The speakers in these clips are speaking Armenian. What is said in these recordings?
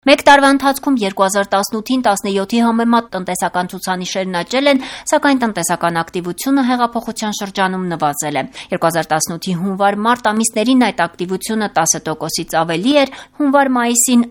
Մեկ տարվա ընթացքում 2018-ին 17-ի համեմատ տնտեսական ցուցանիշերն աճել են, սակայն տնտեսական ակտիվությունը հեղափոխության շրջանում նվազել է։ 2018-ի հունվար-մարտ ամիսներին այդ ակտիվությունը 10%-ից ավելի էր, հունվար-մայիսին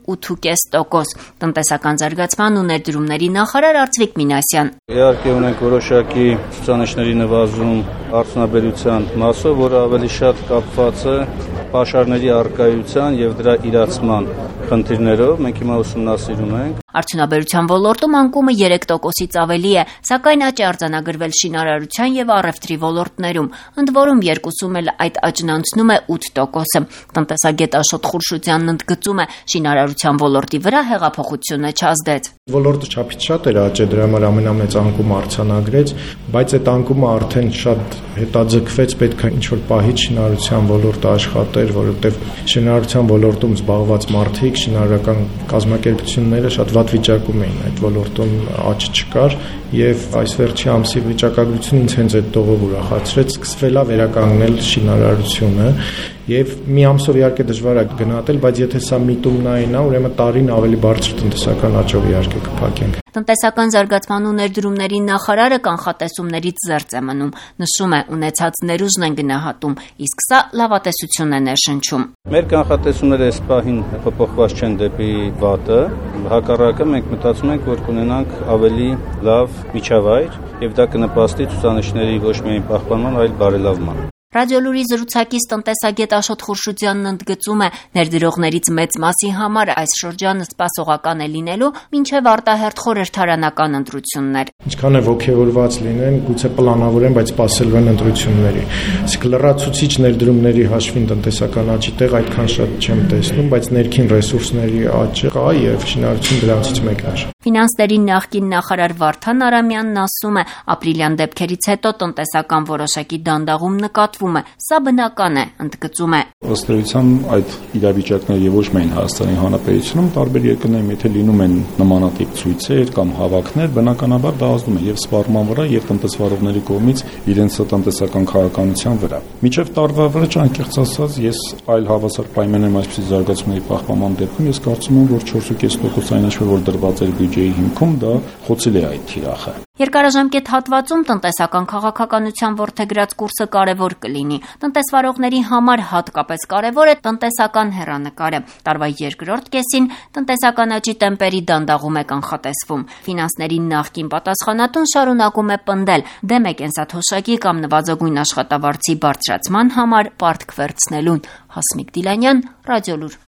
8.5%։ Տնտեսական զարգացման ու ներդրումների նախարար Արծվիկ Մինասյան. Իհարկե ունենք որոշակի ցուցանիշների նվազում արդյունաբերության մասով, որը ավելի շատ կապված է պաշարների առկայության եւ դրա իրացման խնդիրներով։ Մենք հիմա ուսումնասիրում ենք։ Արդյունաբերության ոլորտում անկումը 3%-ից ավելի է, սակայն աճ է արձանագրվել շինարարության եւ առևտրի ոլորտներում, ընդ որում երկուսում էլ այդ աճն անցնում է 8%-ը։ Տնտեսագետ Աշոտ Խուրշուդյանն ընդգծում է, շինարարության ոլորտի վրա հեղափոխությունը չազդեց։ Ոլորտը չափից շատ էր աճել, դրա համար ամենամեծ անկումը արձանագրեց, բայց այդ անկումը արդեն շատ հետաձգվեց, պետք է ինչ-որ պահից շինարարության ոլորտը աշխատեր, որովհետեւ շինարարության ոլորտում զբաղված մարդիկ, շինարարական կազմակերպությունները շատ վատ վիճակում էին, այդ ոլորտում աճ չկար եւ այս վերջի ամսի վիճակագրությունը ինձ հենց այդ տողով ուրախացրեց, սկսվել է վերականգնել շինարարությունը եւ մի ամսով իհարկե դժվար է գնահատել, բայց եթե սա միտումնային է, ուրեմն տարին ավելի բարձր տնտեսական աճով իհարկե կփակենք։ Տնտեսական զարգացման ու ներդրումների նախարարը կանխատեսումներից զերծ է մնում, նշում է, ունեցած ներուժն են գնահատում, իսկ սա լավատեսություն է ներշնչում։ Մեր կանխատեսումները այս պահին փոփոխված չեն դեպի վատը, հակառակը մենք մտածում ենք, որ կունենանք ավելի լավ միջավայր եւ դա կնպաստի ցուցանիշների ոչ միայն պահպանման, այլ բարելավման։ Ռադիոլուրի զրուցակից տնտեսագետ Աշոտ Խուրշուդյանն ընդգծում է, ներդրողներից մեծ մասի համար այս շրջանը սպասողական է լինելու, մինչև արտահերթ խորհրդարանական ընտրություններ։ Ինչքան է ոգևորված լինեն, գուցե պլանավորեն, բայց սպասելու են ընտրությունների։ Իսկ լրացուցիչ ներդրումների հաշվին տնտեսական աճի տեղ այդքան շատ չեմ տեսնում, բայց ներքին ռեսուրսների աճը կա եւ շինարարությունը դրանցից մեկն է։ Ֆինանսների նախկին նախարար Վարդան Արամյանն ասում է, ապրիլյան դեպքերից հետո տնտեսական որոշակի դանդաղում նկատվում է, սա բնական է, ընդգծում է։ Ըստ էության այդ իրավիճակները եւ ոչ միայն Հայաստանի Հանրապետությունում տարբեր երկրներում եթե լինում են նմանատիպ ցույցեր կամ հավաքներ, բնականաբար դա ազդում է եւ սպառման վրա եւ տնտեսվարողների կողմից իրենց տնտեսական քաղաքականության վրա։ Միջև տարվա վրա անկեղծ ասած ես այլ հավասար պայմաններում այսպիսի զարգացումների պահպանման դեպքում ես կարծում եմ, որ 4.5% այն ինչ որ դրված էր բյուջեի հիմքում դա խոցել է այդ թիրախը։ Երկարաժամկետ հատվածում տնտեսական քաղաքականության որդեգրած կուրսը կարևոր կլինի։ Տնտեսվարողների համար հատկապես կարևոր է տնտեսական հեռանկարը։ Տարվա երկրորդ կեսին տնտեսական աճի տեմպերի դանդաղում է կանխատեսվում։ Ֆինանսների նախկին պատասխանատուն շարունակում է պնդել, դեմ է կենսաթոշակի կամ նվազագույն աշխատավարձի բարձրացման համար պարտք վերցնելուն։ Հասմիկ Դիլանյան, Ռադիոլուր։